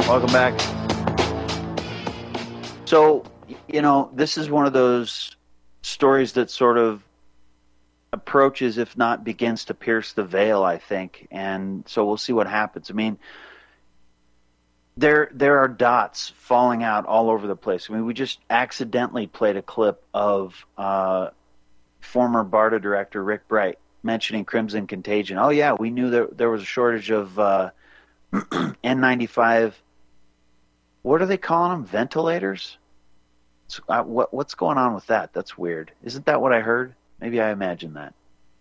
Welcome back. So, this is one of those stories that sort of approaches, if not begins to pierce the veil, I think. And so we'll see what happens. I mean, there are dots falling out all over the place. I mean, we just accidentally played a clip of former BARDA director Rick Bright mentioning Crimson Contagion. Oh, yeah, we knew there was a shortage of N95. What are they calling them? Ventilators? What's going on with that? That's weird. Isn't that what I heard? Maybe I imagined that.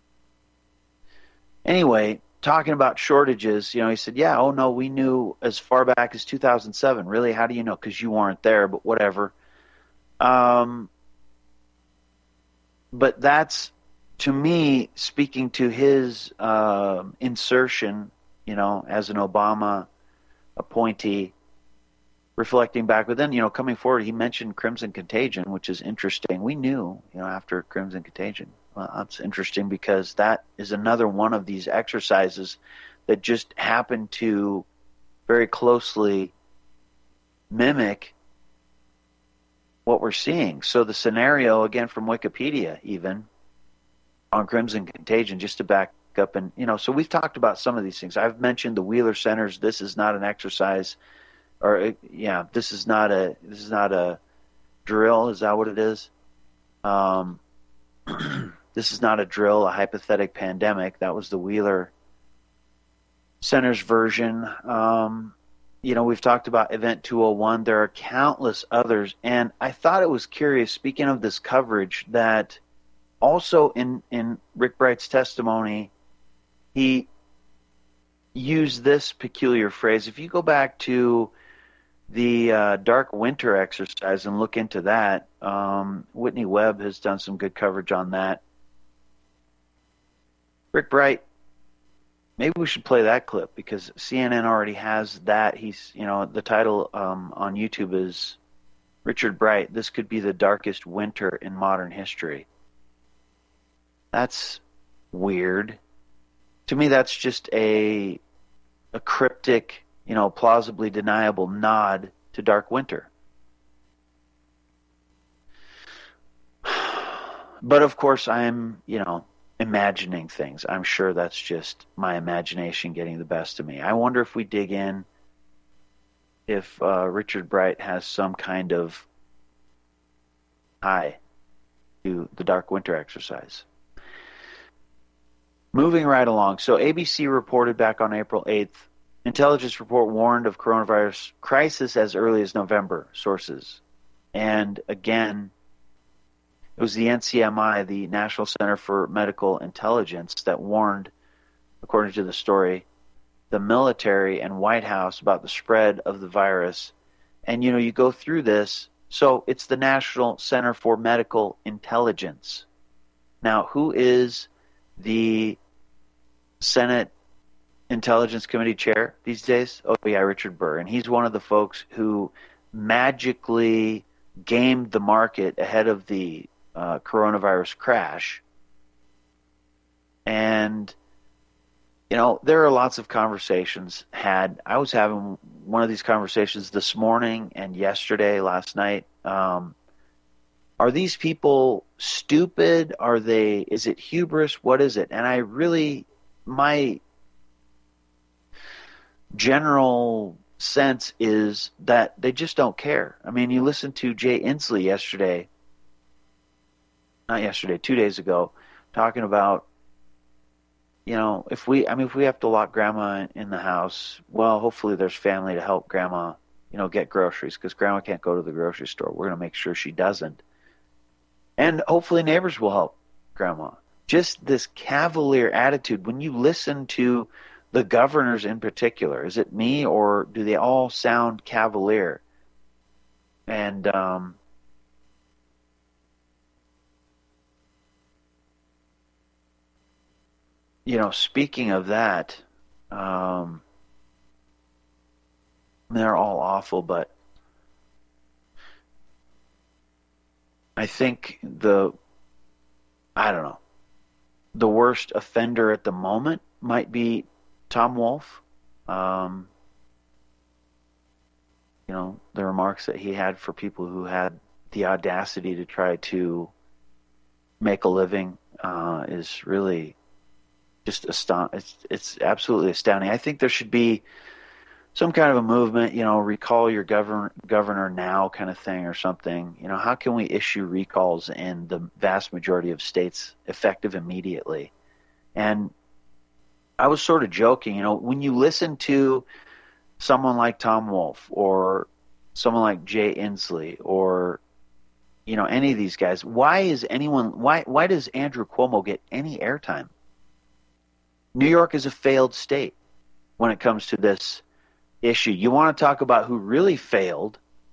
Anyway, talking about shortages, he said, yeah, oh no, we knew as far back as 2007. Really? How do you know? Because you weren't there, but whatever. But that's, to me, speaking to his insertion, as an Obama appointee, reflecting back. But then, coming forward, he mentioned Crimson Contagion, which is interesting. We knew, after Crimson Contagion. Well, that's interesting because that is another one of these exercises that just happened to very closely mimic what we're seeing. So the scenario, again, from Wikipedia, even on Crimson Contagion, just to back up, and so we've talked about some of these things. I've mentioned the Wheeler Centers. This is not an exercise, this is not a drill. Is that what it is? This is not a drill, a hypothetical pandemic. That was the Wheeler Center's version. We've talked about Event 201. There are countless others. And I thought it was curious, speaking of this coverage, that also in Rick Bright's testimony, he used this peculiar phrase. If you go back to the Dark Winter exercise and look into that, Whitney Webb has done some good coverage on that. Rick Bright, maybe we should play that clip because CNN already has that. He's, the title on YouTube is Richard Bright, This Could Be the Darkest Winter in Modern History. That's weird. To me, that's just a cryptic, plausibly deniable nod to Dark Winter. But of course, I'm, imagining things. I'm sure that's just my imagination getting the best of me. I wonder if we dig in, if Richard Bright has some kind of tie to the Dark Winter exercise. Moving right along. So ABC reported back on April 8th, intelligence report warned of coronavirus crisis as early as November, sources. And again, it was the NCMI, the National Center for Medical Intelligence, that warned, according to the story, the military and White House about the spread of the virus. And, you go through this. So it's the National Center for Medical Intelligence. Now, who is the Senate Intelligence Committee chair these days? Oh, yeah, Richard Burr. And he's one of the folks who magically gamed the market ahead of the coronavirus crash. And, there are lots of conversations had. I was having one of these conversations this morning and yesterday, last night. Are these people stupid? Is it hubris? What is it? And my general sense is that they just don't care. I mean, you listen to Jay Inslee not yesterday, 2 days ago, talking about, if we have to lock grandma in the house, well, hopefully there's family to help grandma, get groceries, because grandma can't go to the grocery store. We're going to make sure she doesn't. And hopefully neighbors will help grandma. Just this cavalier attitude. When you listen to the governors in particular, is it me or do they all sound cavalier? And, speaking of that, they're all awful, but I think the worst offender at the moment might be Tom Wolf. the remarks that he had for people who had the audacity to try to make a living is really just it's absolutely astounding. I think there should be some kind of a movement, recall your governor now kind of thing or something. How can we issue recalls in the vast majority of states effective immediately? And I was sort of joking, when you listen to someone like Tom Wolfe or someone like Jay Inslee or any of these guys, why does Andrew Cuomo get any airtime? New York is a failed state when it comes to this issue. You want to talk about who really failed?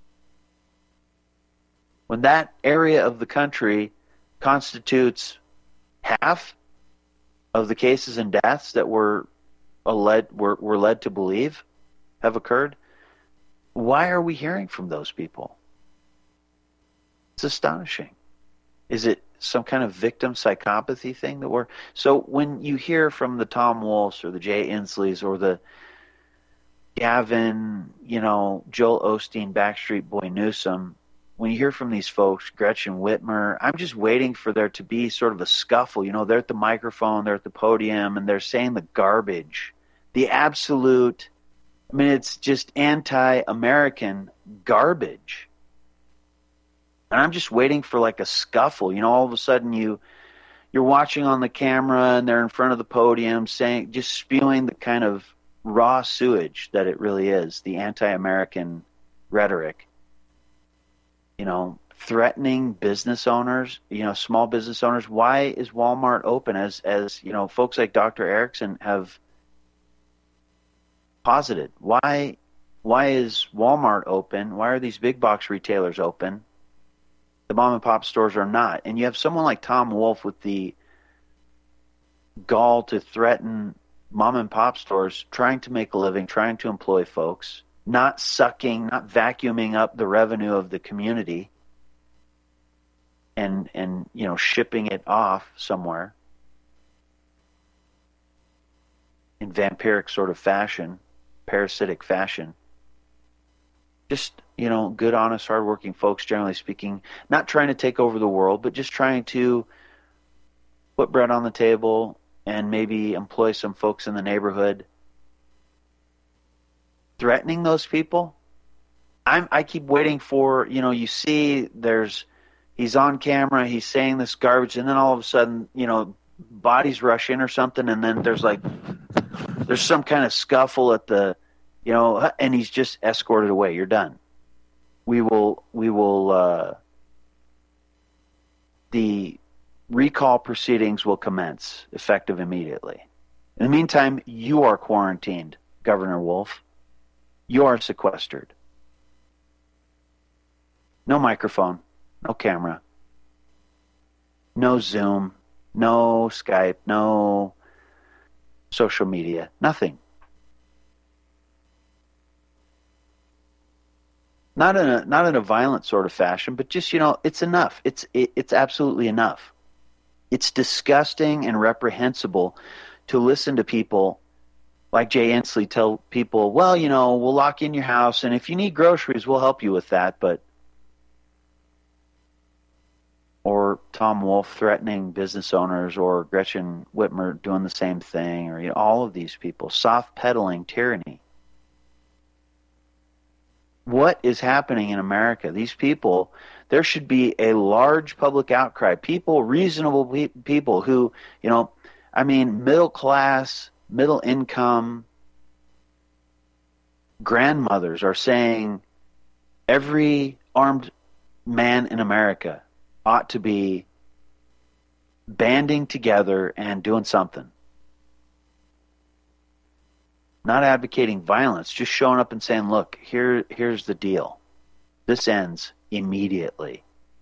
When that area of the country constitutes half of the cases and deaths that we're led to believe have occurred, why are we hearing from those people? It's astonishing. Is it some kind of victim psychopathy thing that we're... So when you hear from the Tom Wolfes or the Jay Inslees or the Gavin, Joel Osteen, Backstreet Boy Newsom, when you hear from these folks, Gretchen Whitmer, I'm just waiting for there to be sort of a scuffle. They're at the microphone, they're at the podium, and they're saying the garbage, the absolute, it's just anti-American garbage. And I'm just waiting for like a scuffle. All of a sudden you're watching on the camera and they're in front of the podium just spewing the kind of raw sewage that it really is, the anti-American rhetoric. Threatening business owners, small business owners. Why is Walmart open as folks like Dr. Erickson have posited? Why is Walmart open? Why are these big box retailers open? The mom and pop stores are not. And you have someone like Tom Wolfe with the gall to threaten mom and pop stores trying to make a living, trying to employ folks, not vacuuming up the revenue of the community and shipping it off somewhere in vampiric sort of fashion, parasitic fashion. Just, good, honest, hardworking folks, generally speaking, not trying to take over the world, but just trying to put bread on the table and maybe employ some folks in the neighborhood. Threatening those people? I keep waiting for, you see he's on camera, he's saying this garbage, and then all of a sudden, bodies rush in or something, and then there's some kind of scuffle at the, and he's just escorted away. You're done. The recall proceedings will commence effective immediately. In the meantime, you are quarantined, Governor Wolfe. You are sequestered. No microphone, no camera, no Zoom, no Skype, no social media, nothing. Not in a violent sort of fashion, but just, it's enough. It's absolutely enough. It's disgusting and reprehensible to listen to people like Jay Inslee tell people, well, we'll lock in your house, and if you need groceries, we'll help you with that. Or Tom Wolfe threatening business owners, or Gretchen Whitmer doing the same thing, or all of these people soft pedaling tyranny. What is happening in America? These people, there should be a large public outcry. People, reasonable people who, middle class, middle income grandmothers are saying every armed man in America ought to be banding together and doing something. Not advocating violence, just showing up and saying, look, here's the deal. This ends immediately.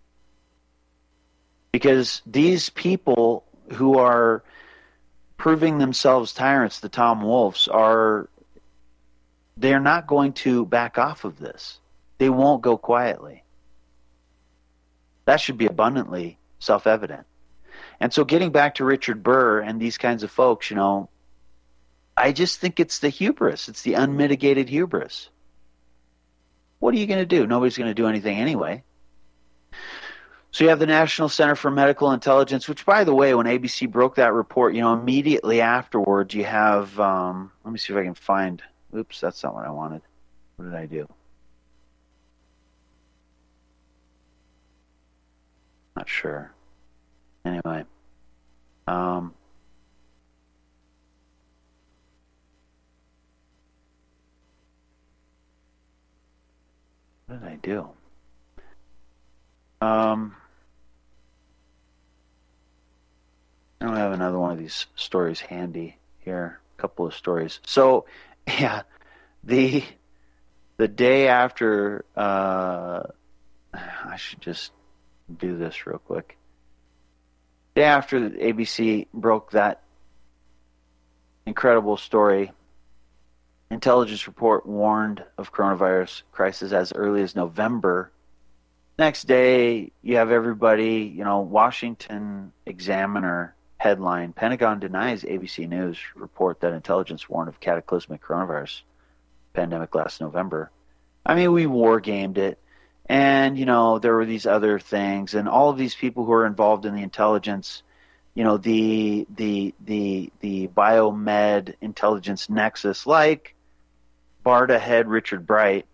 Because these people who are proving themselves tyrants, the Tom Wolfes, they're not going to back off of this. They won't go quietly. That should be abundantly self-evident. And so getting back to Richard Burr and these kinds of folks, I just think it's the hubris. It's the unmitigated hubris. what are you going to do? Nobody's going to do anything anyway. So you have the National Center for Medical Intelligence, which, by the way, when ABC broke that report, immediately afterwards you have, let me see if I can find, oops, that's not what I wanted. What did I do? Not sure. Anyway. What did I do? I don't have another one of these stories handy here. A couple of stories. So, yeah, the day after, I should just do this real quick. Day after ABC broke that incredible story, intelligence report warned of coronavirus crisis as early as November. Next day, you have everybody, Washington Examiner headline, Pentagon denies ABC News report that intelligence warned of cataclysmic coronavirus pandemic last November. I mean, we war gamed it. And, there were these other things. And all of these people who are involved in the intelligence, the biomed intelligence nexus, like BARDA head Richard Bright,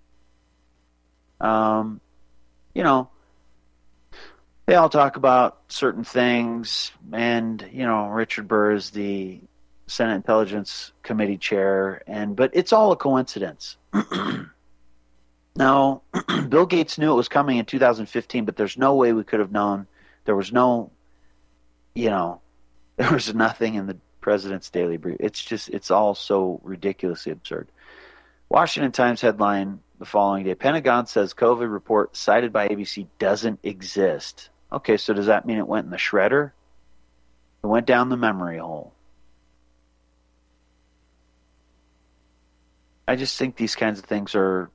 they all talk about certain things, and Richard Burr is the Senate Intelligence Committee chair, but it's all a coincidence. Now, Bill Gates knew it was coming in 2015, but there's no way we could have known. There was no, there was nothing in the president's daily brief. It's all so ridiculously absurd. Washington Times headline the following day: Pentagon says COVID report cited by ABC doesn't exist. Okay, so does that mean it went in the shredder? It went down the memory hole. I just think these kinds of things are,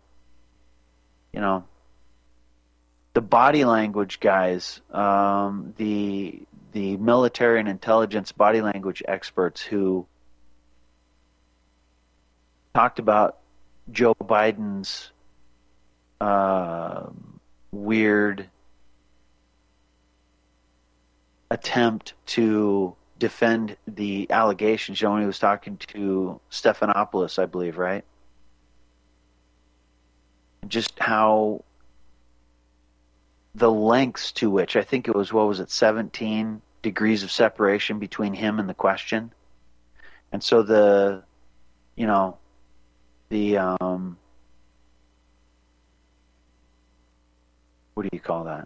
the body language guys, the military and intelligence body language experts who talked about Joe Biden's weird attempt to defend the allegations. When he was talking to Stephanopoulos, I believe, right? Just how the lengths to which, I think it was, 17 degrees of separation between him and the question. And so what do you call that?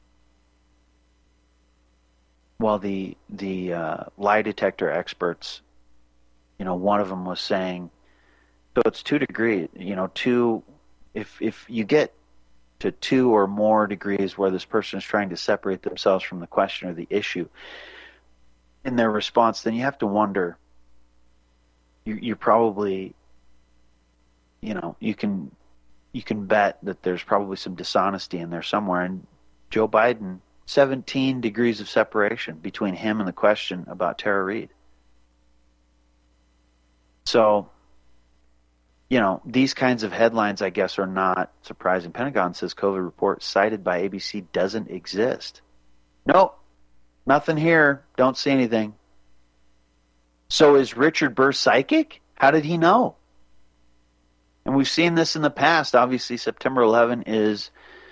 Well, the lie detector experts, one of them was saying, so it's 2 degrees, if you get to 2 or more degrees where this person is trying to separate themselves from the question or the issue in their response, then you have to wonder, you're probably, you can bet that there's probably some dishonesty in there somewhere. And Joe Biden, 17 degrees of separation between him and the question about Tara Reade. So, these kinds of headlines, I guess, are not surprising. Pentagon says COVID report cited by ABC doesn't exist. Nope, nothing here. Don't see anything. So is Richard Burr psychic? How did he know? And we've seen this in the past. Obviously, September 11 is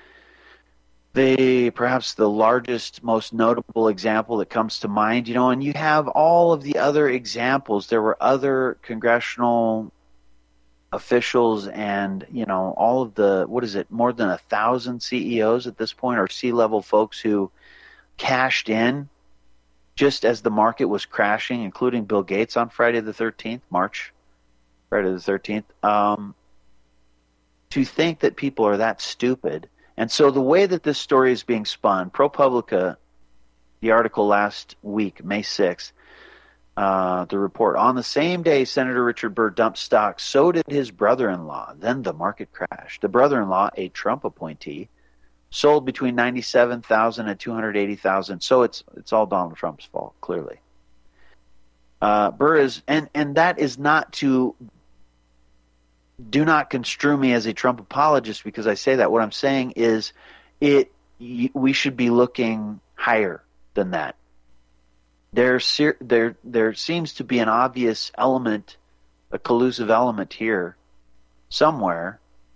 perhaps the largest, most notable example that comes to mind. And you have all of the other examples. There were other congressional officials and, all of the, more than 1,000 CEOs at this point, or C-level folks who cashed in just as the market was crashing, including Bill Gates on Friday the 13th, Friday the 13th, to think that people are that stupid. And so the way that this story is being spun, ProPublica, the article last week, May 6th, the report, on the same day Senator Richard Burr dumped stock, so did his brother-in-law. Then the market crashed. The brother-in-law, a Trump appointee, sold between 97,000 and 280,000. So it's all Donald Trump's fault, clearly. Burr is, and that is not to do not construe me as a Trump apologist because I say that. What I'm saying is we should be looking higher than that. There seems to be an obvious element, a collusive element here somewhere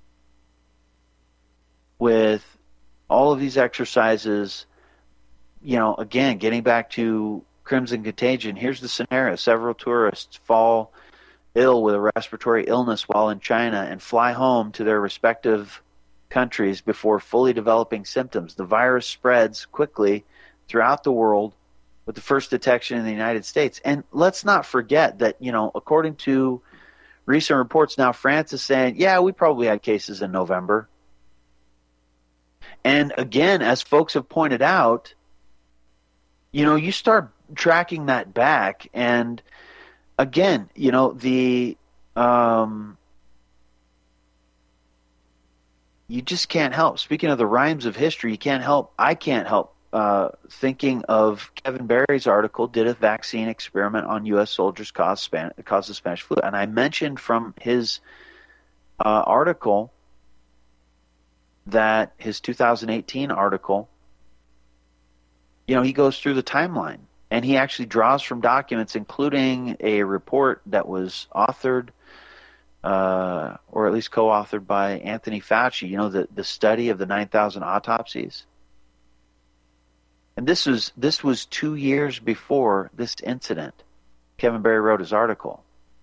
with all of these exercises. Again, getting back to Crimson Contagion, here's the scenario. Several tourists fall ill with a respiratory illness while in China and fly home to their respective countries before fully developing symptoms. The virus spreads quickly throughout the world with the first detection in the United States. And let's not forget that, according to recent reports now, France is saying, yeah, we probably had cases in November. And again, as folks have pointed out, you start tracking that back, and again, you just can't help. Speaking of the rhymes of history, I can't help thinking of Kevin Barry's article, Did a Vaccine Experiment on U.S. Soldiers Cause the Spanish Flu? And I mentioned from his article, that his 2018 article, he goes through the timeline, and he actually draws from documents, including a report that was authored, or at least co-authored by Anthony Fauci, the study of the 9,000 autopsies. And this was 2 years before this incident. Kevin Barry wrote his article.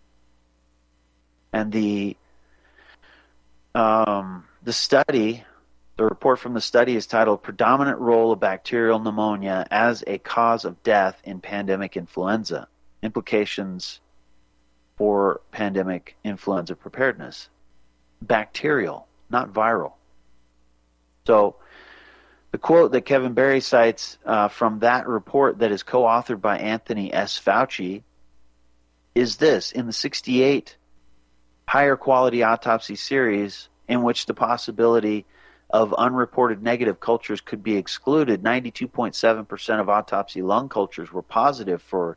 And the study, the report from the study is titled Predominant Role of Bacterial Pneumonia as a Cause of Death in Pandemic Influenza, Implications for Pandemic Influenza Preparedness. Bacterial, not viral. So the quote that Kevin Barry cites from that report that is co-authored by Anthony S. Fauci is this: in the 68 higher quality autopsy series in which the possibility of unreported negative cultures could be excluded, 92.7% of autopsy lung cultures were positive for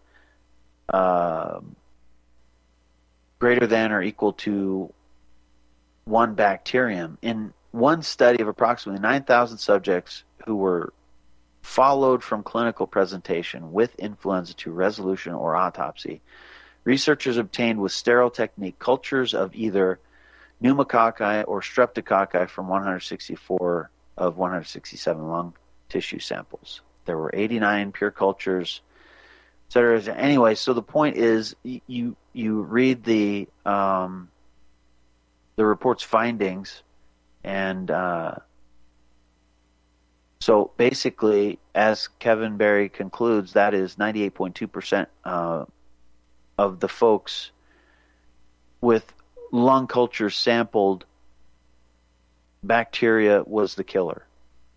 greater than or equal to one bacterium. In one study of approximately 9,000 subjects who were followed from clinical presentation with influenza to resolution or autopsy, researchers obtained with sterile technique cultures of either pneumococci or streptococci from 164 of 167 lung tissue samples. There were 89 pure cultures, etc. Anyway, so the point is, you read the report's findings, and so basically, as Kevin Barry concludes, that is 98.2% of the folks with lung culture sampled, bacteria was the killer.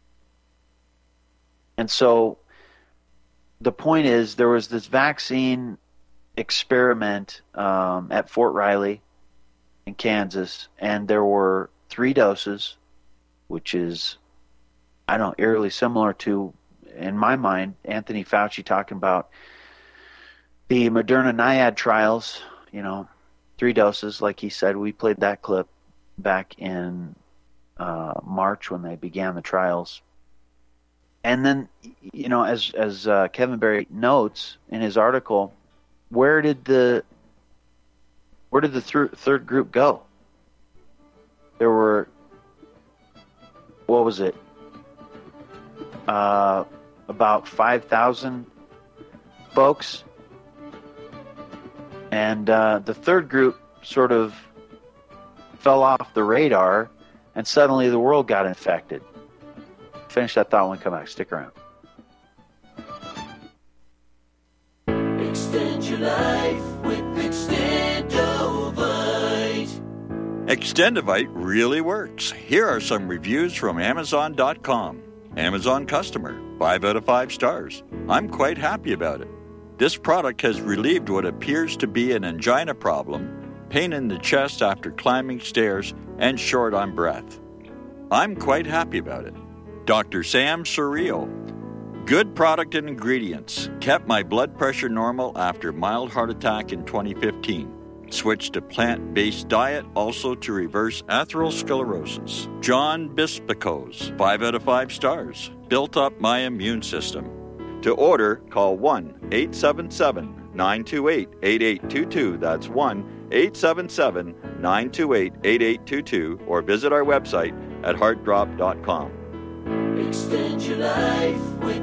And so the point is, there was this vaccine experiment at Fort Riley in Kansas, and there were 3 doses, which is, eerily similar to, in my mind, Anthony Fauci talking about the Moderna NIAID trials, 3 doses, like he said. We played that clip back in March when they began the trials. And then, as Kevin Barry notes in his article, where did the third group go? There were, what was it? About 5,000 folks. And the third group sort of fell off the radar, and suddenly the world got infected. Finish that thought when we come back. Stick around. Extend your life with Extendovite. Extendovite really works. Here are some reviews from Amazon.com. Amazon customer, 5 out of 5 stars. I'm quite happy about it. This product has relieved what appears to be an angina problem, pain in the chest after climbing stairs, and short on breath. I'm quite happy about it. Dr. Sam Surreal. Good product and ingredients. Kept my blood pressure normal after mild heart attack in 2015. Switch to plant-based diet, also to reverse atherosclerosis. John Bispicos, 5 out of 5 stars. Built up my immune system. To order, call 1-877-928-8822. That's 1-877-928-8822. Or visit our website at heartdrop.com. Extend your life with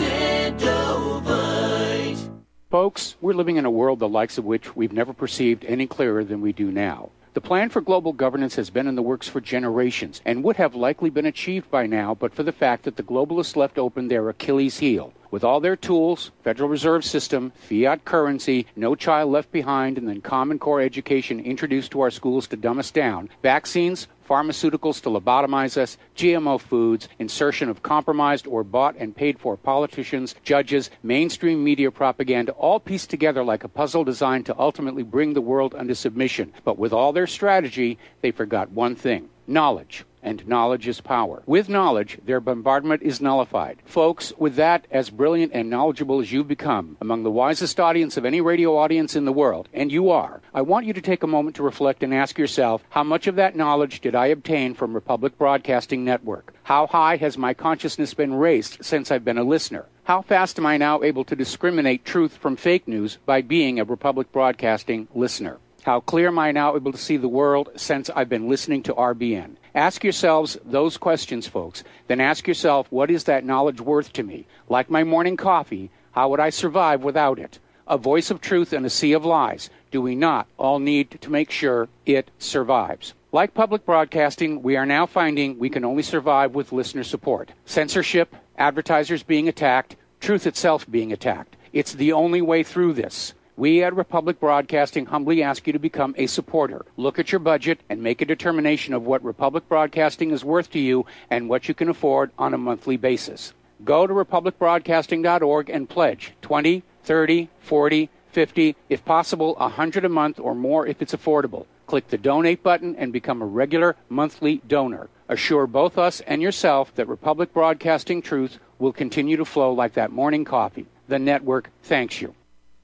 Extendovite. Folks, we're living in a world the likes of which we've never perceived any clearer than we do now. The plan for global governance has been in the works for generations and would have likely been achieved by now but for the fact that the globalists left open their Achilles heel. With all their tools, Federal Reserve System, fiat currency, no child left behind, and then Common Core education introduced to our schools to dumb us down, vaccines, pharmaceuticals to lobotomize us, GMO foods, insertion of compromised or bought and paid for politicians, judges, mainstream media propaganda, all pieced together like a puzzle designed to ultimately bring the world under submission. But with all their strategy, they forgot one thing: knowledge. And knowledge is power. With knowledge, their bombardment is nullified. Folks, with that, as brilliant and knowledgeable as you've become, among the wisest audience of any radio audience in the world, and you are, I want you to take a moment to reflect and ask yourself, how much of that knowledge did I obtain from Republic Broadcasting Network? How high has my consciousness been raised since I've been a listener? How fast am I now able to discriminate truth from fake news by being a Republic Broadcasting listener? How clear am I now able to see the world since I've been listening to RBN? Ask yourselves those questions, folks. Then ask yourself, what is that knowledge worth to me? Like my morning coffee, how would I survive without it? A voice of truth in a sea of lies. Do we not all need to make sure it survives? Like public broadcasting, we are now finding we can only survive with listener support. Censorship, advertisers being attacked, truth itself being attacked. It's the only way through this. We at Republic Broadcasting humbly ask you to become a supporter. Look at your budget and make a determination of what Republic Broadcasting is worth to you and what you can afford on a monthly basis. Go to republicbroadcasting.org and pledge $20, $30, $40, $50, if possible, $100 a month or more if it's affordable. Click the donate button and become a regular monthly donor. Assure both us and yourself that Republic Broadcasting truth will continue to flow like that morning coffee. The network thanks you.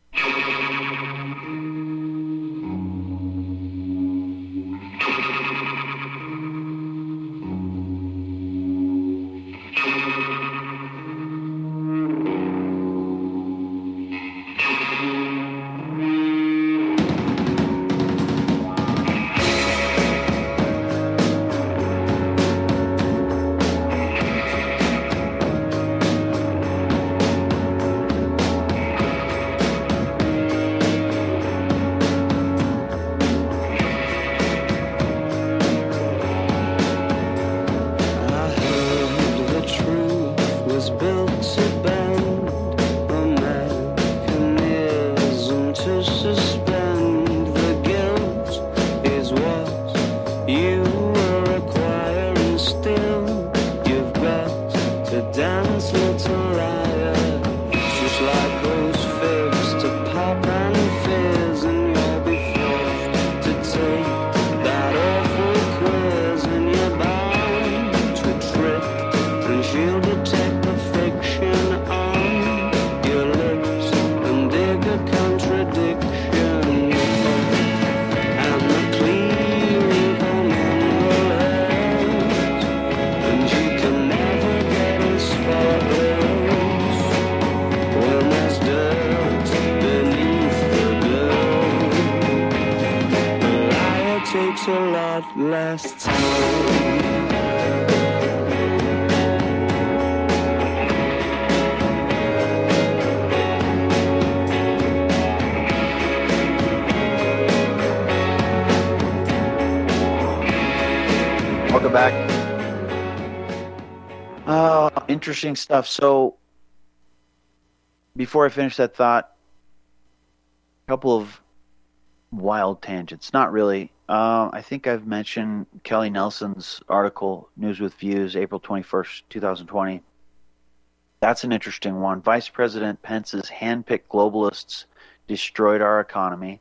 Welcome back. Interesting stuff. So, before I finish that thought, a couple of wild tangents. Not really. I think I've mentioned Kelly Nelson's article, News with Views, April 21st, 2020. That's an interesting one. Vice President Pence's hand-picked globalists destroyed our economy.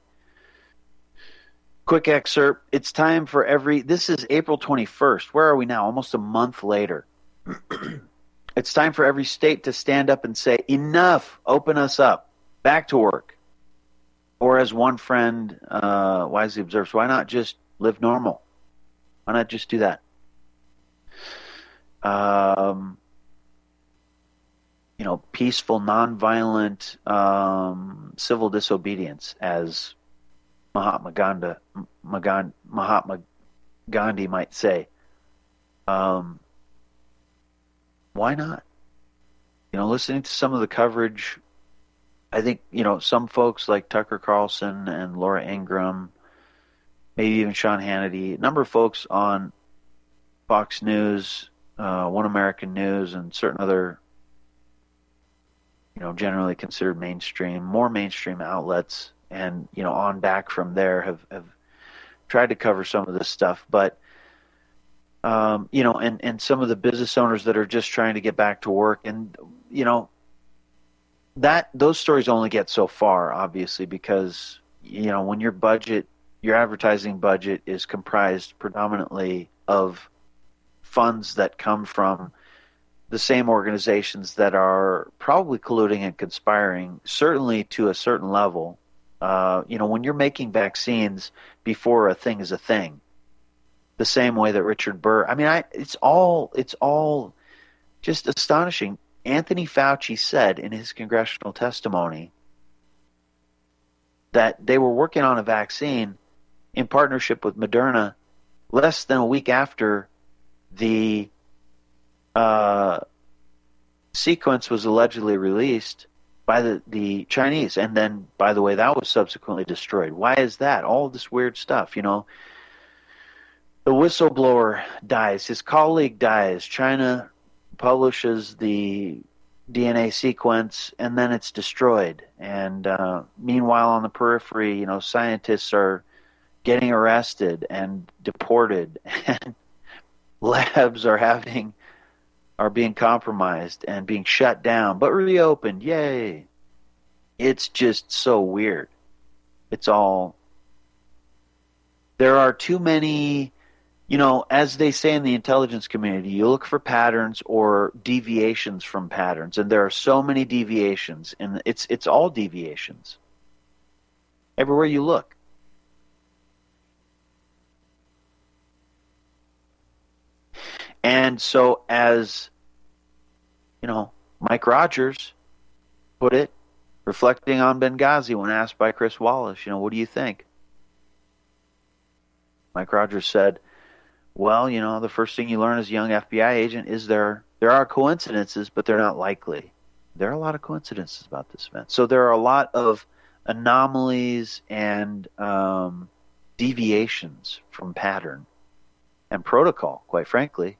Quick excerpt. It's time for this is April 21st. Where are we now? Almost a month later. It's time for every state to stand up and say, enough, open us up, back to work. Or as one friend wisely observes, why not just live normal? Why not just do that? Peaceful, nonviolent, civil disobedience, as Mahatma Gandhi might say. Why not? Listening to some of the coverage, I think, some folks like Tucker Carlson and Laura Ingraham, maybe even Sean Hannity, a number of folks on Fox News, One American News, and certain other, generally considered more mainstream outlets, and, on back from there have tried to cover some of this stuff. But, and some of the business owners that are just trying to get back to work, and, those stories only get so far, obviously, because, when your advertising budget is comprised predominantly of funds that come from the same organizations that are probably colluding and conspiring, certainly to a certain level. When you're making vaccines before a thing is a thing, the same way that Richard Burr, it's all just astonishing. Anthony Fauci said in his congressional testimony that they were working on a vaccine in partnership with Moderna less than a week after the sequence was allegedly released by the Chinese. And then, by the way, that was subsequently destroyed. Why is that? All of this weird stuff, The whistleblower dies. His colleague dies. China publishes the DNA sequence, and then it's destroyed. And meanwhile, on the periphery, scientists are getting arrested and deported, and labs are being compromised and being shut down, but reopened. Yay! It's just so weird. There are too many, as they say in the intelligence community, you look for patterns or deviations from patterns, and there are so many deviations, and it's all deviations everywhere you look. And so, as Mike Rogers put it, reflecting on Benghazi when asked by Chris Wallace, what do you think? Mike Rogers said, well, the first thing you learn as a young FBI agent is there are coincidences, but they're not likely. There are a lot of coincidences about this event. So there are a lot of anomalies and deviations from pattern and protocol, quite frankly.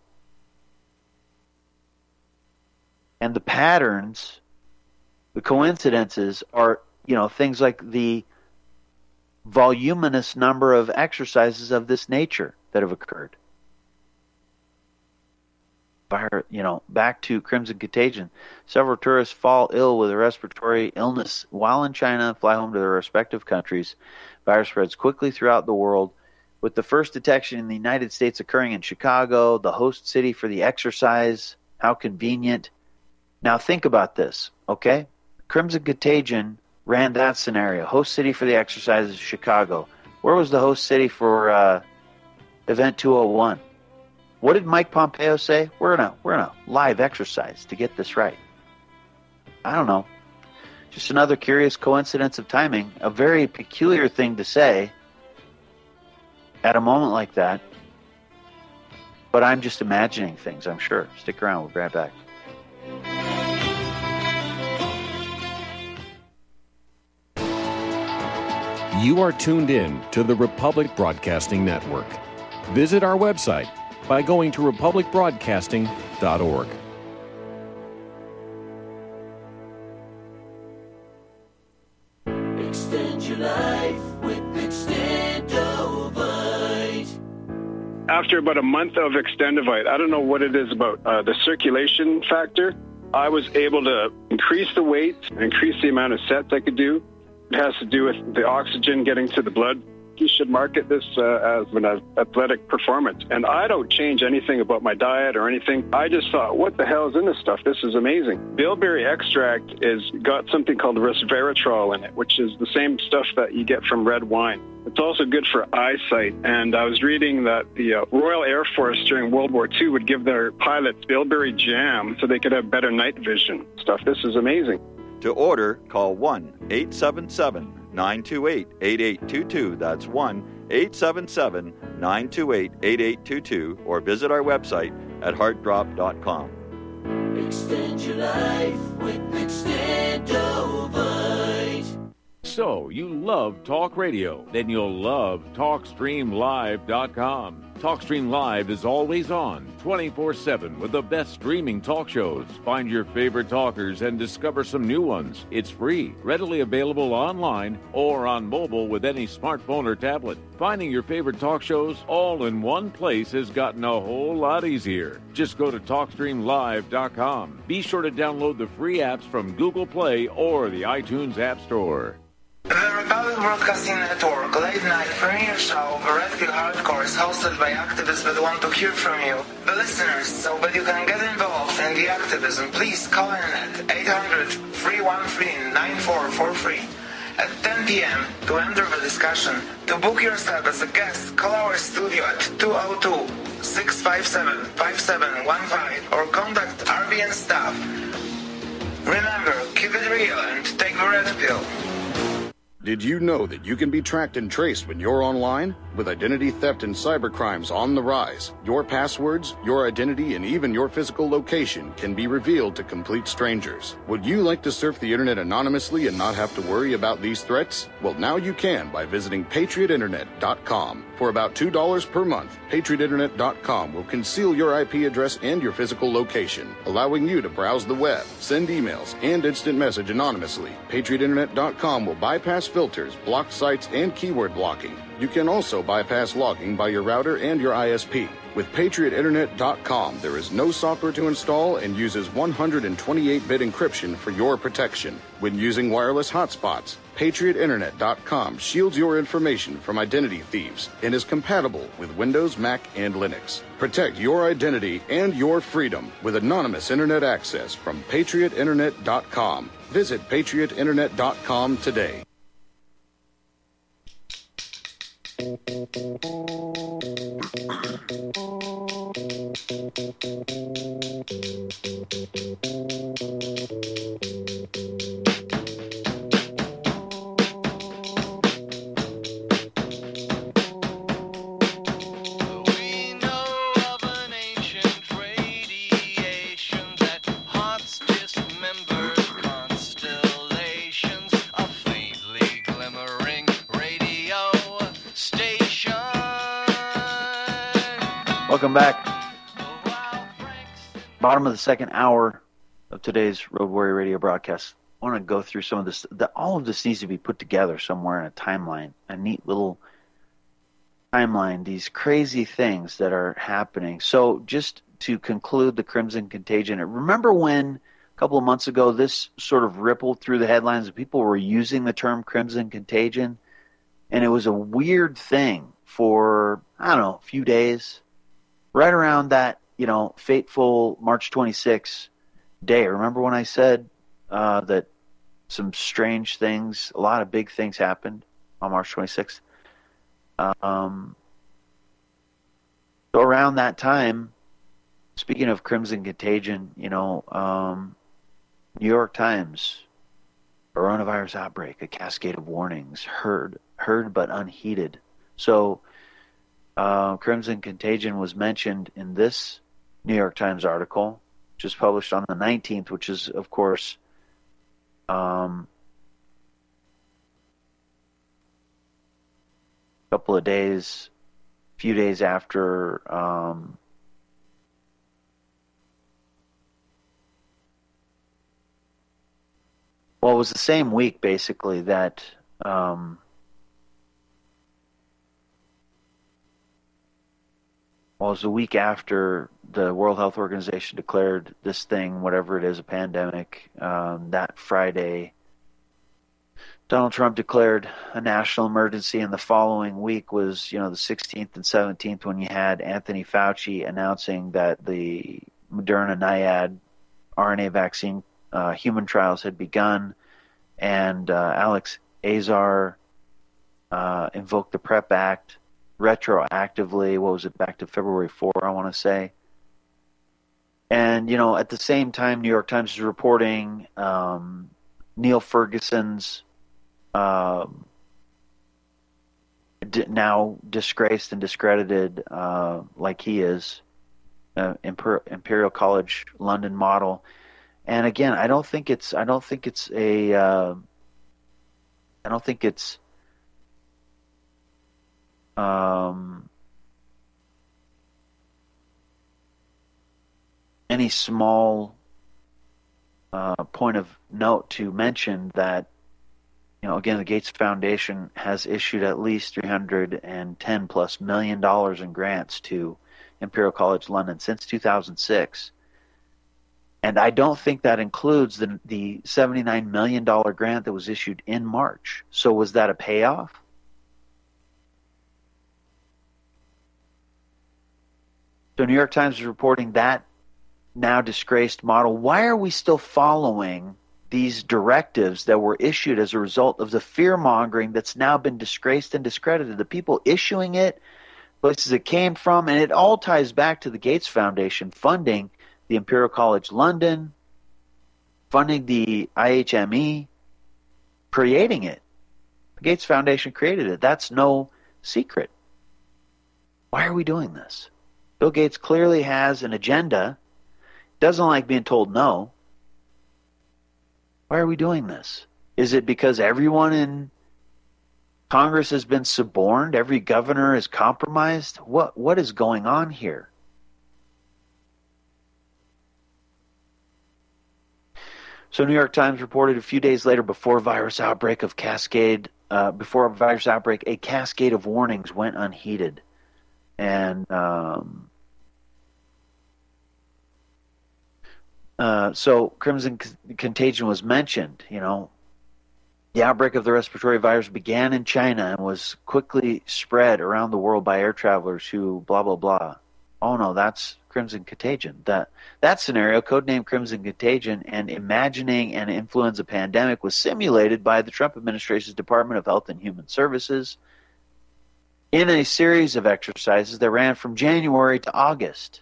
And the patterns, the coincidences are, things like the voluminous number of exercises of this nature that have occurred. Back to Crimson Contagion. Several tourists fall ill with a respiratory illness while in China, fly home to their respective countries. Virus spreads quickly throughout the world, with the first detection in the United States occurring in Chicago, the host city for the exercise. How convenient. Now think about this, okay? Crimson Contagion ran that scenario. Host city for the exercise is Chicago. Where was the host city for Event 201? What did Mike Pompeo say? We're in a live exercise to get this right. I don't know. Just another curious coincidence of timing. A very peculiar thing to say at a moment like that. But I'm just imagining things, I'm sure. Stick around. We'll be right back. You are tuned in to the Republic Broadcasting Network. Visit our website by going to republicbroadcasting.org. Extend your life with Extendovite. After about a month of Extendovite, I don't know what it is about the circulation factor, I was able to increase the weight, increase the amount of sets I could do. It has to do with the oxygen getting to the blood you should market this as an athletic performance. And I don't change anything about my diet or anything. I just thought, what the hell is in this stuff? This is amazing. Bilberry extract is got something called resveratrol in it, which is the same stuff that you get from red wine. It's also good for eyesight. And I was reading that the Royal Air Force during World War II would give their pilots bilberry jam so they could have better night vision stuff. This is amazing. To order, call 1-877-928-8822. That's 1-877-928-8822. Or visit our website at heartdrop.com. Extend your life with Extendovite. So, you love talk radio? Then you'll love TalkStreamLive.com. TalkStream Live is always on, 24/7, with the best streaming talk shows. Find your favorite talkers and discover some new ones. It's free, readily available online or on mobile with any smartphone or tablet. Finding your favorite talk shows all in one place has gotten a whole lot easier. Just go to TalkStreamLive.com. Be sure to download the free apps from Google Play or the iTunes App Store. The Republic Broadcasting Network late night premiere show of Red Pill Hardcore is hosted by activists that want to hear from you, the listeners. So that you can get involved in the activism, please call in at 800-313-9443 at 10 p.m. to enter the discussion. To book yourself as a guest, call our studio at 202-657-5715 or contact RBN staff. Remember, keep it real and take the Red Pill. Did you know that you can be tracked and traced when you're online? With identity theft and cybercrimes on the rise, your passwords, your identity, and even your physical location can be revealed to complete strangers. Would you like to surf the internet anonymously and not have to worry about these threats? Well, now you can by visiting PatriotInternet.com. For about $2 per month, PatriotInternet.com will conceal your IP address and your physical location, allowing you to browse the web, send emails, and instant message anonymously. PatriotInternet.com will bypass filters, block sites, and keyword blocking. You can also bypass logging by your router and your ISP. With PatriotInternet.com, there is no software to install and uses 128-bit encryption for your protection. When using wireless hotspots, PatriotInternet.com shields your information from identity thieves and is compatible with Windows, Mac, and Linux. Protect your identity and your freedom with anonymous internet access from PatriotInternet.com. Visit PatriotInternet.com today. Welcome back. Bottom of the second hour of today's Road Warrior Radio broadcast. I want to go through some of this. All of this needs to be put together somewhere in a timeline, a neat little timeline, these crazy things that are happening. So just to conclude the Crimson Contagion, remember when a couple of months ago this sort of rippled through the headlines and people were using the term Crimson Contagion? And it was a weird thing for, I don't know, a few days. Right around that, fateful March 26th day. Remember when I said that some strange things, a lot of big things happened on March 26th? So around that time, speaking of Crimson Contagion, New York Times, coronavirus outbreak, a cascade of warnings, heard but unheeded. So Crimson Contagion was mentioned in this New York Times article, which was published on the 19th, which is, of course, a few days after it was the same week, basically, that it was the week after the World Health Organization declared this thing, whatever it is, a pandemic. That Friday, Donald Trump declared a national emergency, and the following week was, the 16th and 17th when you had Anthony Fauci announcing that the Moderna NIAID RNA vaccine human trials had begun, and Alex Azar invoked the PrEP Act retroactively. What was it, back to February 4, I want to say. And, at the same time, New York Times is reporting Neil Ferguson's now disgraced and discredited, like he is, Imperial College London model. And again, I don't think it's any small point of note to mention that, again, the Gates Foundation has issued at least $310+ million in grants to Imperial College London since 2006. And I don't think that includes the $79 million grant that was issued in March. So was that a payoff? So New York Times is reporting that now disgraced model. Why are we still following these directives that were issued as a result of the fear-mongering that's now been disgraced and discredited? The people issuing it, places it came from, and it all ties back to the Gates Foundation funding the Imperial College London, funding the IHME, creating it. The Gates Foundation created it. That's no secret. Why are we doing this? Bill Gates clearly has an agenda, doesn't like being told no. Why are we doing this? Is it because everyone in Congress has been suborned? Every governor is compromised? What is going on here? So New York Times reported a few days later, before a virus outbreak, a cascade of warnings went unheeded. And so Crimson Contagion was mentioned, The outbreak of the respiratory virus began in China and was quickly spread around the world by air travelers who blah, blah, blah. Oh, no, that's Crimson Contagion. That scenario, codenamed Crimson Contagion, and imagining an influenza pandemic was simulated by the Trump administration's Department of Health and Human Services in a series of exercises that ran from January to August.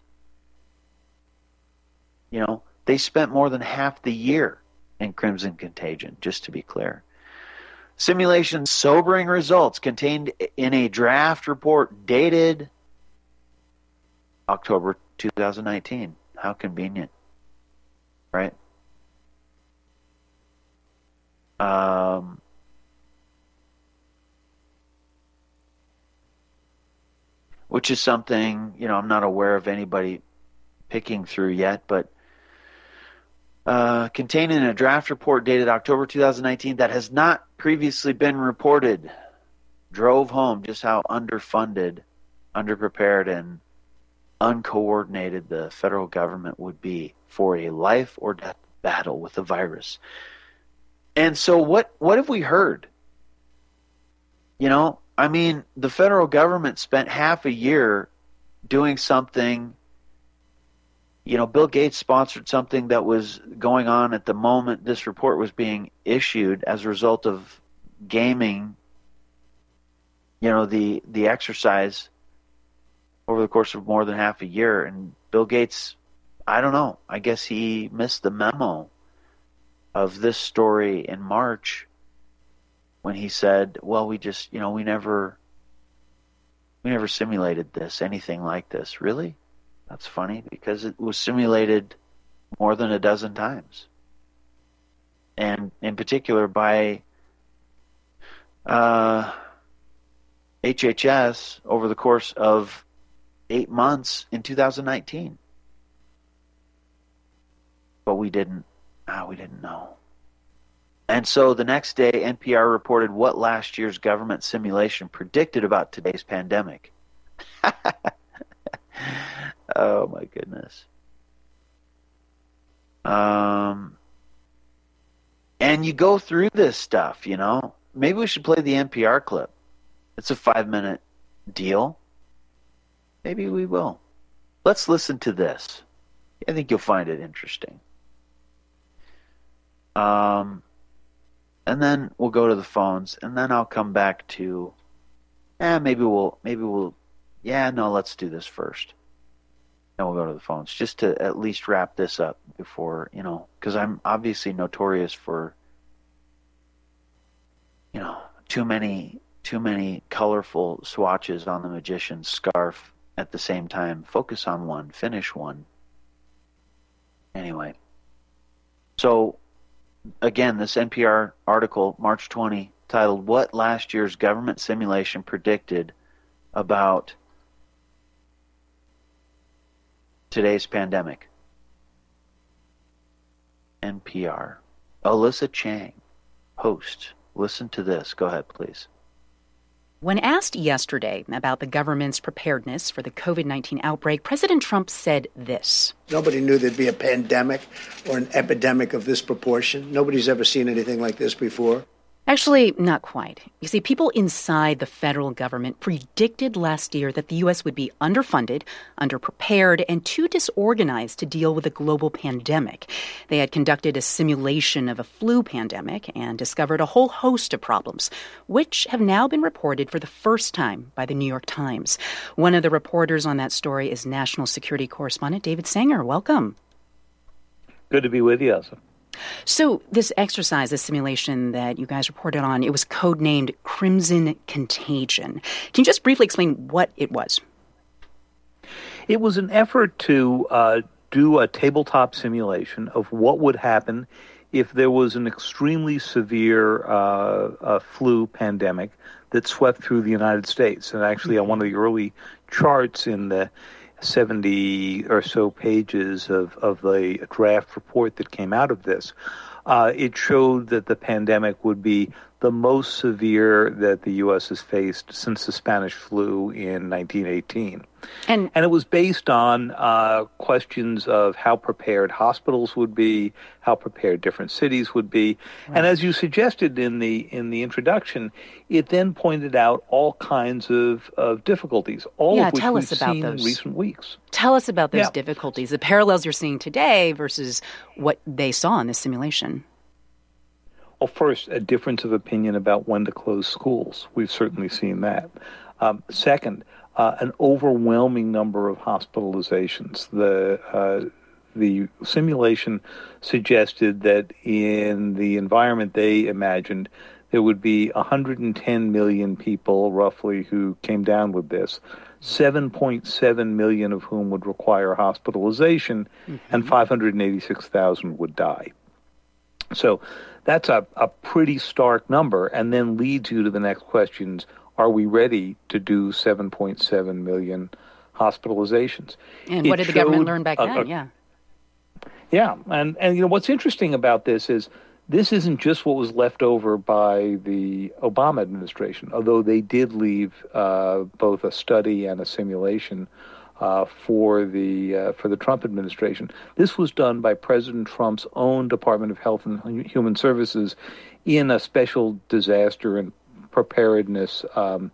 They spent more than half the year in Crimson Contagion, just to be clear. Simulation's sobering results contained in a draft report dated October 2019. How convenient, right? Which is something, I'm not aware of anybody picking through yet, but contained in a draft report dated October 2019 that has not previously been reported, drove home just how underfunded, underprepared, and uncoordinated the federal government would be for a life or death battle with the virus. And so what have we heard? The federal government spent half a year doing something. Bill Gates sponsored something that was going on at the moment this report was being issued as a result of gaming, the exercise over the course of more than half a year. And Bill Gates, I don't know, I guess he missed the memo of this story in March when he said, well, we just, we never simulated anything like this. Really? That's funny, because it was simulated more than a dozen times. And in particular by HHS over the course of 8 months in 2019. But we didn't know. And so the next day, NPR reported what last year's government simulation predicted about today's pandemic. Oh my goodness. And you go through this stuff, maybe we should play the NPR clip. It's a 5-minute deal. Maybe we will. Let's listen to this. I think you'll find it interesting. And then we'll go to the phones, and then I'll come back to, let's do this first. Then we'll go to the phones, just to at least wrap this up before, because I'm obviously notorious for, too many colorful swatches on the magician's scarf at the same time. Focus on one, finish one. Anyway, so again, this NPR article, March 20, titled "What Last Year's Government Simulation Predicted About Today's Pandemic." NPR. Alyssa Chang, host. Listen to this. Go ahead, please. When asked yesterday about the government's preparedness for the COVID-19 outbreak, President Trump said this. Nobody knew there'd be a pandemic or an epidemic of this proportion. Nobody's ever seen anything like this before. Actually, not quite. You see, people inside the federal government predicted last year that the U.S. would be underfunded, underprepared, and too disorganized to deal with a global pandemic. They had conducted a simulation of a flu pandemic and discovered a whole host of problems, which have now been reported for the first time by the New York Times. One of the reporters on that story is national security correspondent David Sanger. Welcome. Good to be with you, Elsa. So this exercise, this simulation that you guys reported on, it was codenamed Crimson Contagion. Can you just briefly explain what it was? It was an effort to do a tabletop simulation of what would happen if there was an extremely severe flu pandemic that swept through the United States. And actually, on one of the early charts in the 70 or so pages of the draft report that came out of this, it showed that the pandemic would be the most severe that the U.S. has faced since the Spanish flu in 1918. And it was based on questions of how prepared hospitals would be, how prepared different cities would be. Right. And as you suggested in the introduction, it then pointed out all kinds of difficulties, all of which we've seen in recent weeks. Tell us about those difficulties, the parallels you're seeing today versus what they saw in this simulation. Well, first, a difference of opinion about when to close schools. We've certainly seen that. Second, an overwhelming number of hospitalizations. The simulation suggested that in the environment they imagined, there would be 110 million people, roughly, who came down with this, 7.7 million of whom would require hospitalization, and 586,000 would die. So that's a pretty stark number, and then leads you to the next questions. Are we ready to do 7.7 million hospitalizations? And what did the government learn back then? Yeah, and what's interesting about this is this isn't just what was left over by the Obama administration, although they did leave both a study and a simulation for the Trump administration. This was done by President Trump's own Department of Health and Human Services in a special disaster and preparedness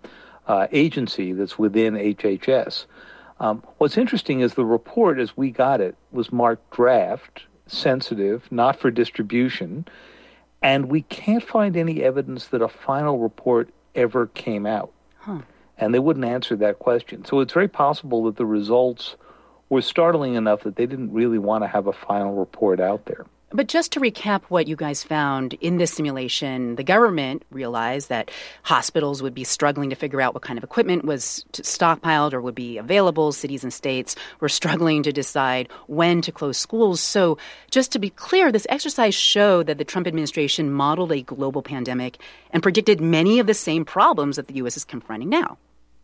agency that's within HHS. What's interesting is the report, as we got it, was marked draft, sensitive, not for distribution, and we can't find any evidence that a final report ever came out. And they wouldn't answer that question. So it's very possible that the results were startling enough that they didn't really want to have a final report out there. But just to recap what you guys found in this simulation, the government realized that hospitals would be struggling to figure out what kind of equipment was stockpiled or would be available. Cities and states were struggling to decide when to close schools. So just to be clear, this exercise showed that the Trump administration modeled a global pandemic and predicted many of the same problems that the U.S. is confronting now.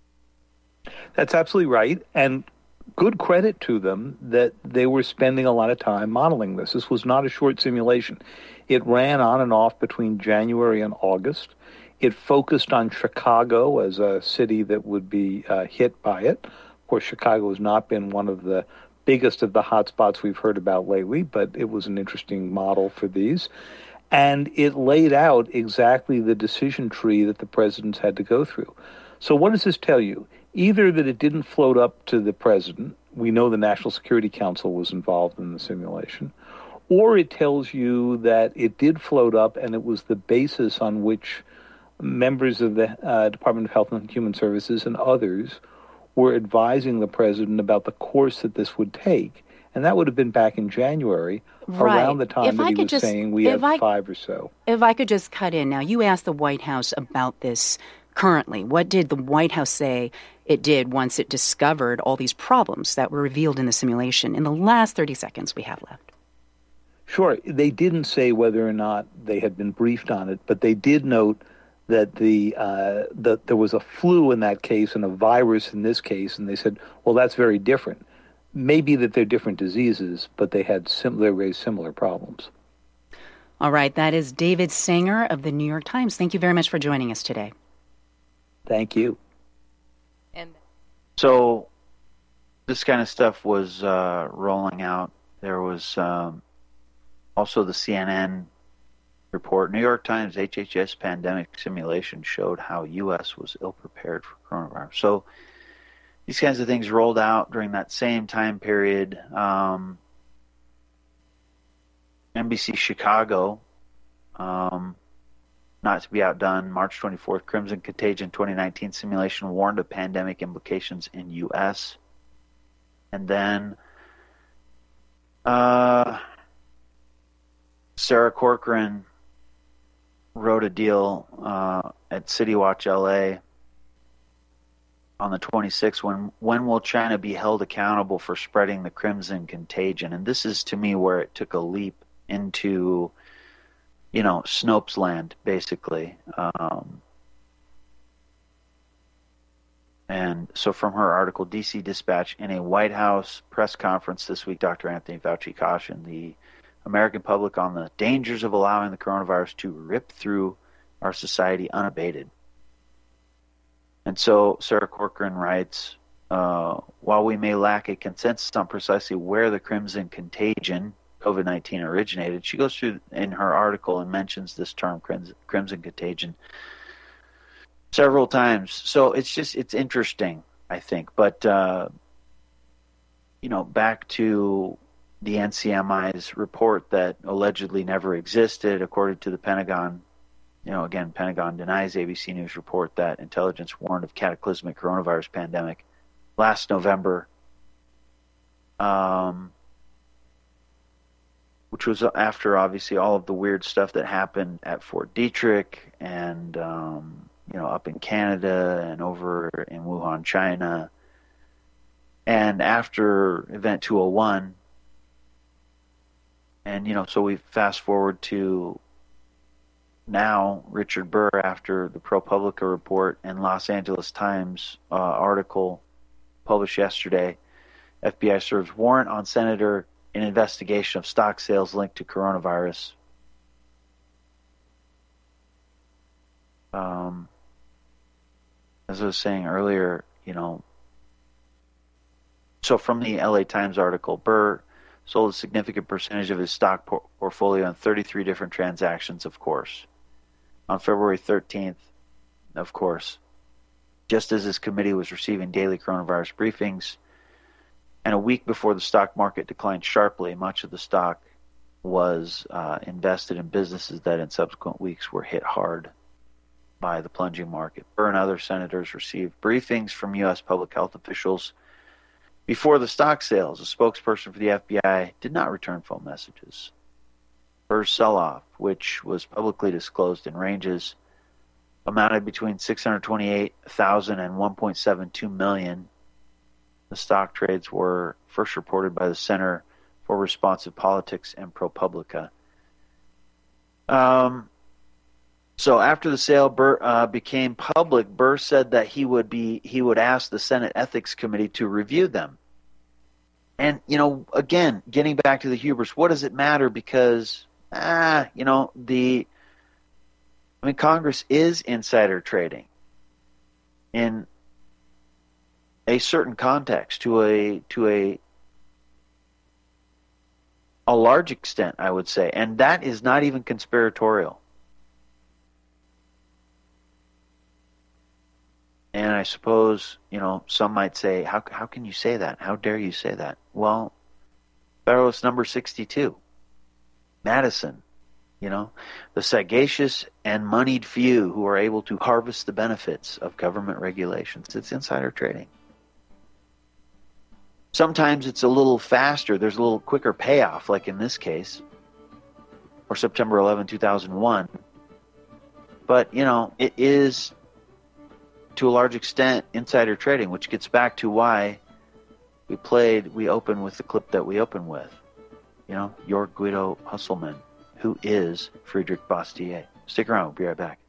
That's absolutely right. And good credit to them that they were spending a lot of time modeling this. This was not a short simulation. It ran on and off between January and August. It focused on Chicago as a city that would be hit by it. Of course, Chicago has not been one of the biggest of the hotspots we've heard about lately, but it was an interesting model for these. And it laid out exactly the decision tree that the presidents had to go through. So what does this tell you? Either that it didn't float up to the president. We know the National Security Council was involved in the simulation. Or it tells you that it did float up and it was the basis on which members of the Department of Health and Human Services and others were advising the president about the course that this would take. And that would have been back in January, around the time that he was saying we have 5 or so. If I could just cut in now, you asked the White House about this currently. What did the White House say it did once it discovered all these problems that were revealed in the simulation in the last 30 seconds we have left? Sure. They didn't say whether or not they had been briefed on it, but they did note that that there was a flu in that case and a virus in this case, and they said, well, that's very different. Maybe that they're different diseases, but they raised similar problems. All right. That is David Sanger of the New York Times. Thank you very much for joining us today. Thank you. So this kind of stuff was rolling out. There was also the CNN report. New York Times HHS pandemic simulation showed how U.S. was ill-prepared for coronavirus. So these kinds of things rolled out during that same time period. NBC Chicago, not to be outdone, March 24th, Crimson Contagion 2019 simulation warned of pandemic implications in U.S. And then Sarah Corcoran wrote a deal at City Watch LA on the 26th. When will China be held accountable for spreading the Crimson Contagion? And this is, to me, where it took a leap into, Snopes land, basically. And so from her article, DC Dispatch, in a White House press conference this week, Dr. Anthony Fauci cautioned the American public on the dangers of allowing the coronavirus to rip through our society unabated. And so Sarah Corcoran writes, while we may lack a consensus on precisely where the Crimson Contagion, COVID-19, originated, she goes through in her article and mentions this term, Crimson Contagion, several times. So it's interesting, I think. But, back to the NCMI's report that allegedly never existed, according to the Pentagon. Again, Pentagon denies ABC News report that intelligence warned of cataclysmic coronavirus pandemic last November, which was after, obviously, all of the weird stuff that happened at Fort Detrick and, up in Canada and over in Wuhan, China. And after Event 201, and, so we fast forward to now, Richard Burr, after the ProPublica report and Los Angeles Times article published yesterday, FBI serves warrant on Senator in investigation of stock sales linked to coronavirus. As I was saying earlier, so from the LA Times article, Burr sold a significant percentage of his stock portfolio in 33 different transactions, of course. On February 13th, of course, just as his committee was receiving daily coronavirus briefings, and a week before the stock market declined sharply, much of the stock was invested in businesses that in subsequent weeks were hit hard by the plunging market. Burr and other senators received briefings from U.S. public health officials before the stock sales. A spokesperson for the FBI did not return phone messages. Burr's sell-off, which was publicly disclosed in ranges, amounted between 628,000 and 1.72 million. The stock trades were first reported by the Center for Responsive Politics and ProPublica. So after the sale became public, Burr said that he would ask the Senate Ethics Committee to review them. And, again, getting back to the hubris, what does it matter? Because, Congress is insider trading in a certain context to a a large extent, I would say. And that is not even conspiratorial. And I suppose, some might say, how can you say that? How dare you say that? Well, Federalist number 62, Madison, the sagacious and moneyed few who are able to harvest the benefits of government regulations. It's insider trading. Sometimes it's a little faster. There's a little quicker payoff, like in this case, or September 11, 2001. But, it is, to a large extent, insider trading, which gets back to why we open with the clip that we open with. Your Guido Husselman, who is Friedrich Bastiat. Stick around, we'll be right back.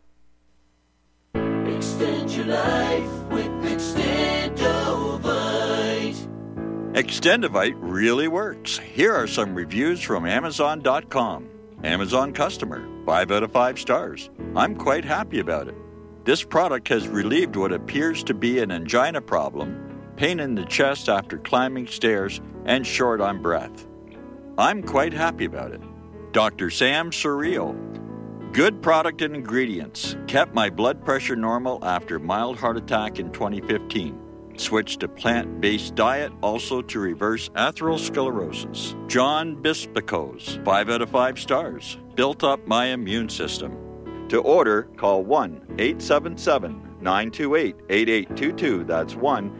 Extend your life with Extendovite. Extendovite really works. Here are some reviews from Amazon.com. Amazon customer, 5 out of 5 stars. I'm quite happy about it. This product has relieved what appears to be an angina problem, pain in the chest after climbing stairs, and short on breath. I'm quite happy about it. Dr. Sam Surreal. Good product and ingredients. Kept my blood pressure normal after mild heart attack in 2015. Switched to plant-based diet also to reverse atherosclerosis. John Bispicos, 5 out of 5 stars. Built up my immune system. To order, call 1-877-928-8822. That's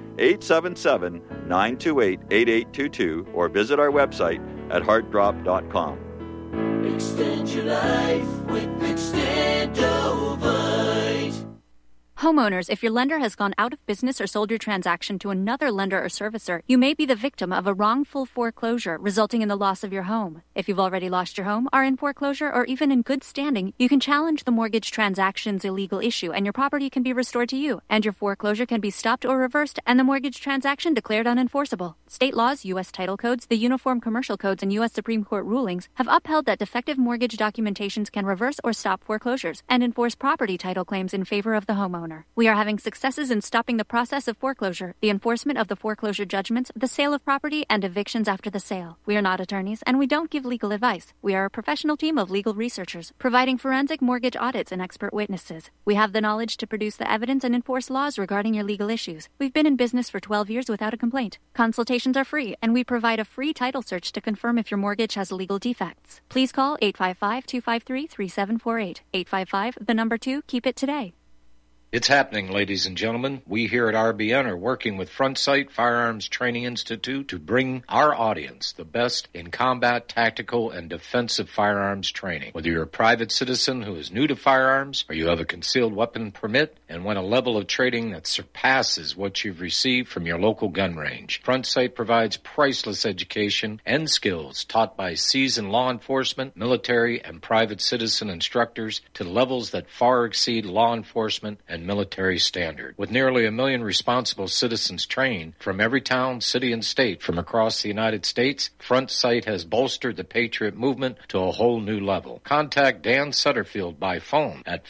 1-877-928-8822. Or visit our website at heartdrop.com. Extend your life with Extendovite. Homeowners, if your lender has gone out of business or sold your transaction to another lender or servicer, you may be the victim of a wrongful foreclosure resulting in the loss of your home. If you've already lost your home, are in foreclosure, or even in good standing, you can challenge the mortgage transaction's illegal issue and your property can be restored to you, and your foreclosure can be stopped or reversed and the mortgage transaction declared unenforceable. State laws, U.S. title codes, the Uniform Commercial Codes, and U.S. Supreme Court rulings have upheld that defective mortgage documentations can reverse or stop foreclosures and enforce property title claims in favor of the homeowner. We are having successes in stopping the process of foreclosure, the enforcement of the foreclosure judgments, the sale of property, and evictions after the sale. We are not attorneys, and we don't give legal advice. We are a professional team of legal researchers, providing forensic mortgage audits and expert witnesses. We have the knowledge to produce the evidence and enforce laws regarding your legal issues. We've been in business for 12 years without a complaint. Consultations are free, and we provide a free title search to confirm if your mortgage has legal defects. Please call 855-253-3748. 855, keep it today. It's happening, ladies and gentlemen. We here at RBN are working with Front Sight Firearms Training Institute to bring our audience the best in combat, tactical, and defensive firearms training. Whether you're a private citizen who is new to firearms, or you have a concealed weapon permit and want a level of training that surpasses what you've received from your local gun range, Front Sight provides priceless education and skills taught by seasoned law enforcement, military, and private citizen instructors to levels that far exceed law enforcement and military standard. With nearly 1 million responsible citizens trained from every town, city, and state from across the United States, Front Sight has bolstered the Patriot movement to a whole new level. Contact Dan Sutterfield by phone at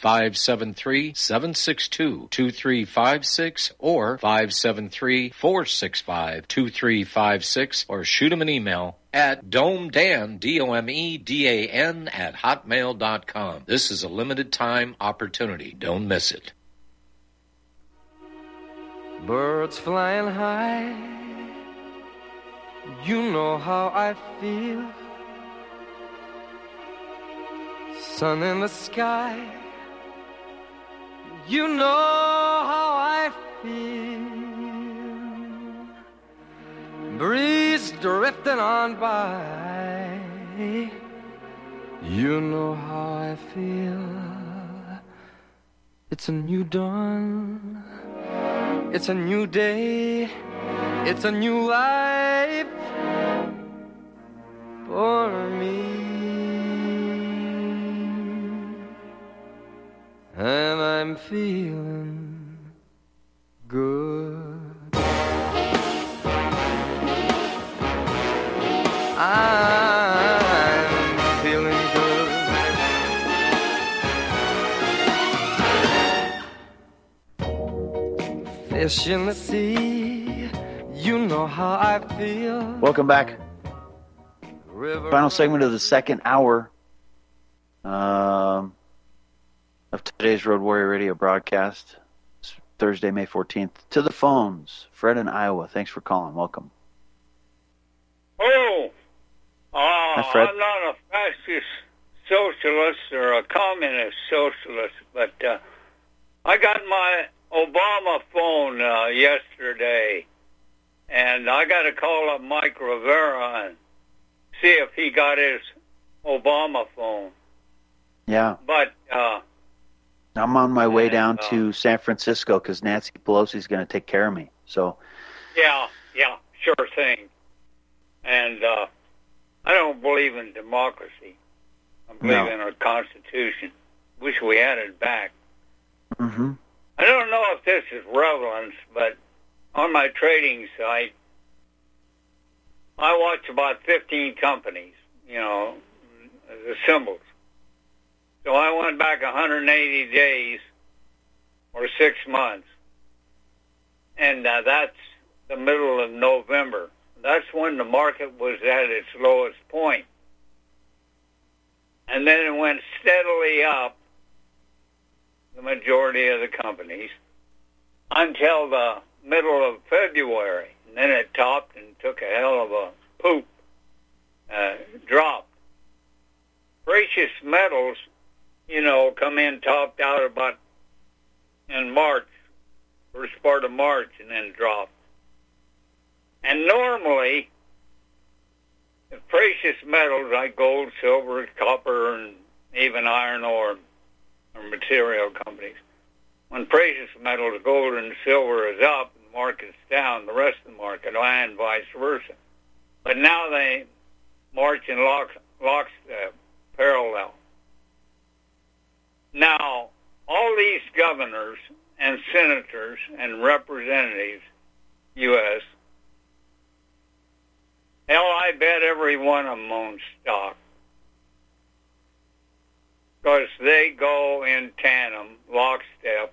573-762-2356 or 573-465-2356, or shoot him an email at domedan, DOMEDAN, at hotmail.com. This is a limited time opportunity. Don't miss it. Birds flying high, you know how I feel. Sun in the sky, you know how I feel. Breeze drifting on by, you know how I feel. It's a new dawn, it's a new day, it's a new life for me. And I'm feeling good. I'm feeling good. Fish in the sea, you know how I feel. Welcome back. Final segment of the second hour of today's Road Warrior Radio broadcast. It's Thursday, May 14th. To the phones, Fred in Iowa. Thanks for calling. Welcome. Oh, Hi, Fred. I'm not a fascist socialist or a communist socialist, but I got my Obama phone yesterday, and I got to call up Mike Rivera and see if he got his Obama phone. Yeah. But I'm on my way down to San Francisco because Nancy Pelosi's going to take care of me. So. Yeah, sure thing. And I don't believe in democracy. I believe in our Constitution. Wish we had it back. Mm-hmm. I don't know if this is relevant, but on my trading site, I watch about 15 companies, the symbols. So I went back 180 days or 6 months, and that's the middle of November. That's when the market was at its lowest point. And then it went steadily up, the majority of the companies, until the middle of February. And then it topped and took a hell of a poop, drop. Precious metals, come in topped out about in March, first part of March, and then dropped. And normally, the precious metals like gold, silver, copper, and even iron ore, or material companies, when precious metals, gold and silver is up and the market's down, the rest of the market, and vice versa. But now they march in lockstep, parallel. Now, all these governors and senators and representatives, U.S., hell, I bet every one of them owns stock. Because they go in tandem, lockstep,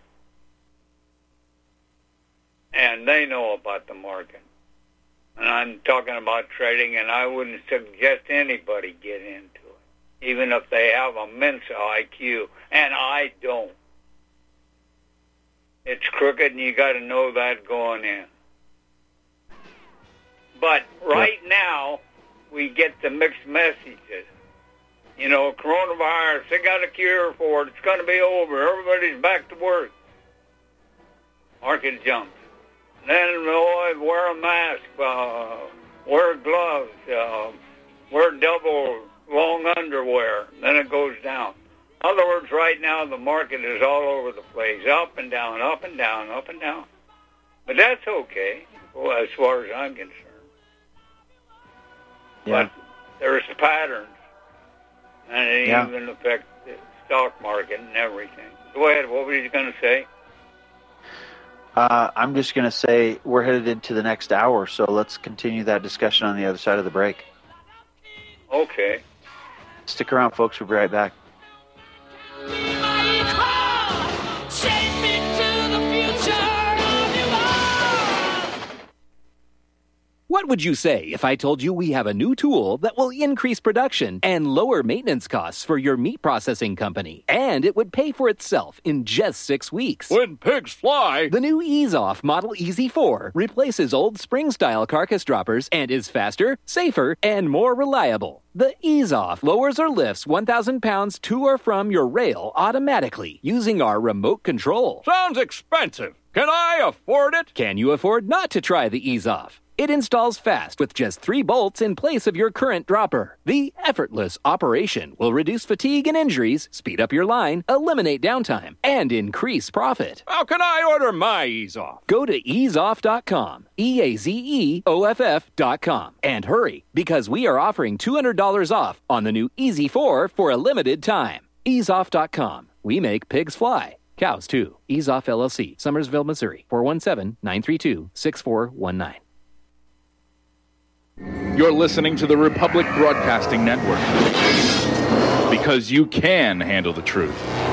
and they know about the market. And I'm talking about trading, and I wouldn't suggest anybody get into it, even if they have a Mensa IQ, and I don't. It's crooked, and you got to know that going in. But right now, we get the mixed messages. Coronavirus, they got a cure for it. It's going to be over. Everybody's back to work. Market jumps. Then, wear a mask, wear gloves, wear double long underwear. Then it goes down. In other words, right now, the market is all over the place, up and down, up and down, up and down. But that's okay, as far as I'm concerned. Yeah. But there's patterns, and it even affects the stock market and everything. Go ahead. What were you going to say? I'm just going to say we're headed into the next hour, so let's continue that discussion on the other side of the break. Okay. Stick around, folks. We'll be right back. What would you say if I told you we have a new tool that will increase production and lower maintenance costs for your meat processing company? And it would pay for itself in just 6 weeks. When pigs fly! The new EaseOff Model EZ4 replaces old spring-style carcass droppers and is faster, safer, and more reliable. The EaseOff lowers or lifts 1,000 pounds to or from your rail automatically using our remote control. Sounds expensive. Can I afford it? Can you afford not to try the EaseOff? It installs fast with just 3 bolts in place of your current dropper. The effortless operation will reduce fatigue and injuries, speed up your line, eliminate downtime, and increase profit. How can I order my EaseOff? Go to easeoff.com, EAZEOFF.com, and hurry, because we are offering $200 off on the new EZ4 for a limited time. Easeoff.com. We make pigs fly. Cows, too. EaseOff LLC, Summersville, Missouri, 417-932-6419. You're listening to the Republic Broadcasting Network. Because you can handle the truth.